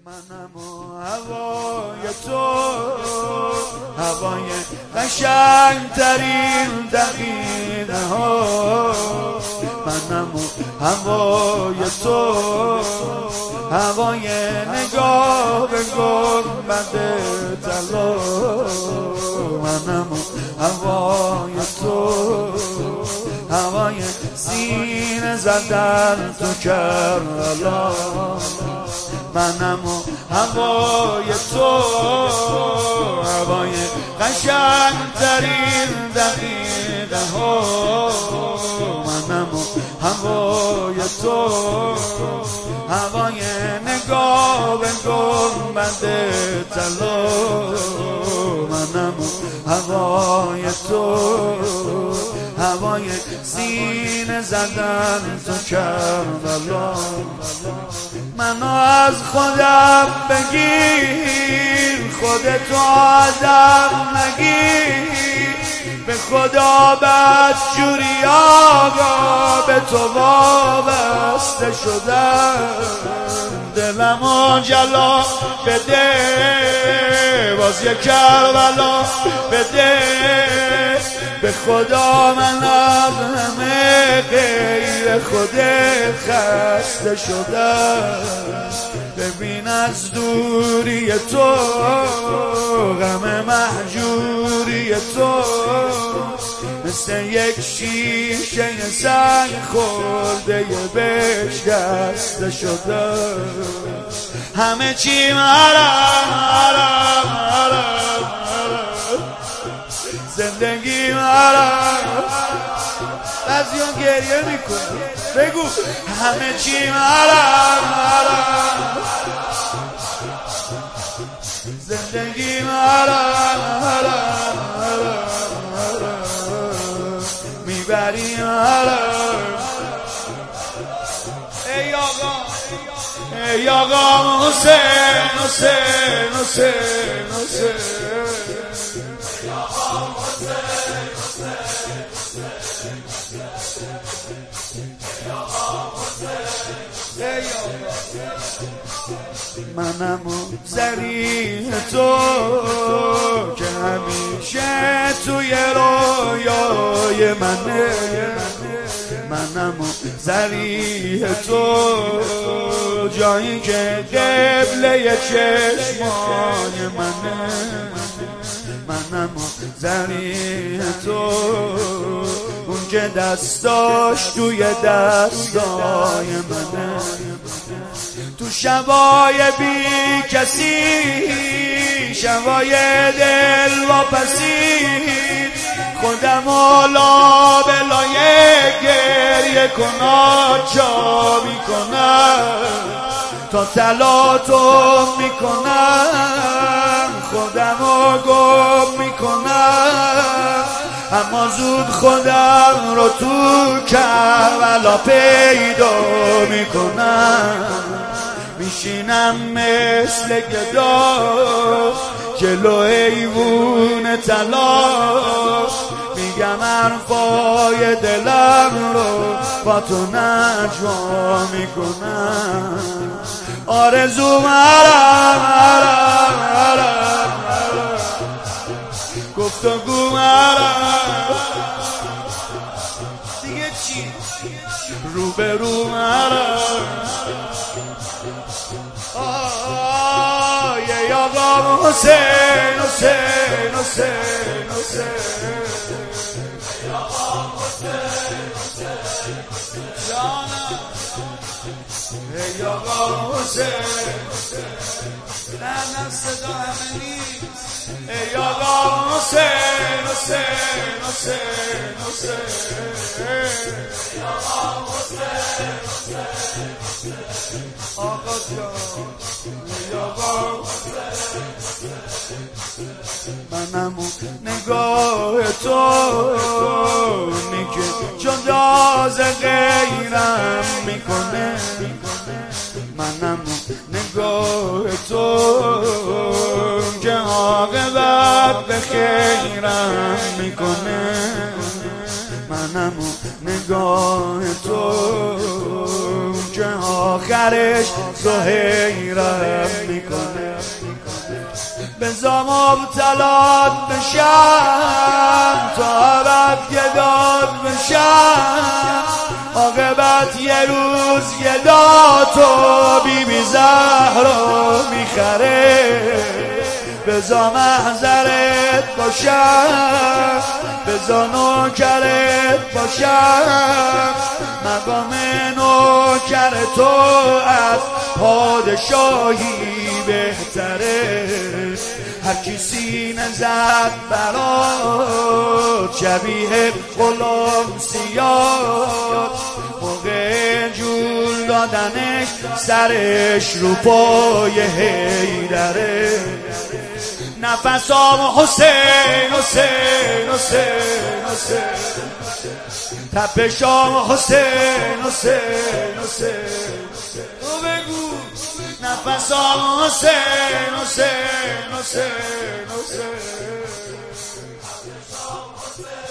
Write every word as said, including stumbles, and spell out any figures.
منم و هوای تو، هوای قشنگ ترین دقیقه ها. منم و هوای تو، هوای نگاه به گنبد طلا. منم و هوای تو، هوای سینه زدن تو کربلا. منم و هوای تو، هوای قشنگ ترین دقیقه ها. منم و هوای تو، هوای نگاه به گنبد طلا. منم و هوای تو، هوای سینه زدن تو کربلا. منو از خودم بگیر، خودتو آدم نگیر. به خدا بدجوری آقا به تو وابسته شدم. دلمو جلا بده، باز یک کربلا بده. به خدا من از همه غیر خودت خسته شدم. ببین از دوری تو، غم مهجوری تو، مثل یک شیشه سنگ خورده بشکسته شدم. همه چی مرم مرم مرم، زندگی مرم. بعضیان گریه میکنه، بگو همه چی مرم مرم، زندگی مرم مرم مرم، میبری مرم. ای آقا ای آقا حسین حسین حسین حسین، منم و زریح تو که همیشه توی رویای منه. منم و زریح تو، جایی که قبله چشمای منه. منم و زریح تو، اون که دستاش توی دستای منه. تو شبای بی کسی، شبای دل واپسی، خودم الا بلای گریه کنم چا میکنم. تا تلاتم میکنم، خودم رو گم میکنم. اما زود خودم رو تو کربلا پیدا میکنم. میشینم مثل گدا جلو ایوون طلا، میگم حرفای دلم رو با تو نجوا میکنم. آرزو مرم مرم مرم مرم، گفتگو مرم. دیگه چی؟ رو به رو مرم. آی آقا حسین حسین حسین حسین، ای آقا حسین حسین جانم، ای آقا حسین حسین. نه نه صدا همه نیست. ای آقا حسین حسین حسین حسین، ای آقا حسین حسین آقا جان، ای آقا. منم و نگاه تو، نیکه جدا ز غیرم میکنه. منم و نگاه تو که عاقبت به خیرم میکنه. منم و نگاه تو که آخرش زهیرم میکنه. بزا مبتلات بشم تا ابد گداد بشم، عاقبت یه روز گدا بی بی زهرا میخره. بزا محضرت باشم، بزا نوکرت باشم، مقام نوکر تو از پادشاهی بهتره. هر کی سینه زد برات شبیه غلام سیاد، موقع جول دادنش سرش رو پای حیدره. نفسام حسین حسین حسین حسین، تپشام حسین حسین حسین، تو بگو نفسام حسین حسین حسین حسین.